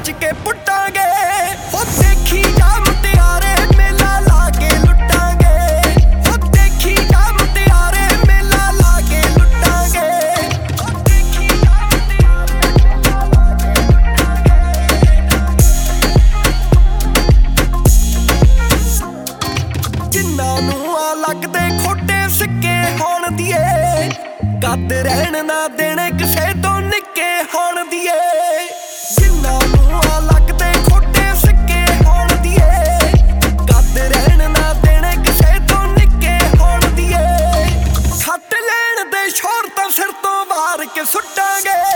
नाच के पुटांगे हो देखी जा मुटियारे मेला लाके लुटांगे हो देखी जा मुटियारे मेला लाके लुटांगे हो देखी जा मुटियारे जिन्ना नूं आ लगदे खोटे सिक्के होण दिए कद रहन ना देने किसे तो निक्के होण दिए जिन्ना नूं आ लगदे खोटे सिक्के होण दिए कद रहन ना देने किसे तो निक्के होण दिए खट लैण दे शोर तां सिर तो वार के सुट्टांगे।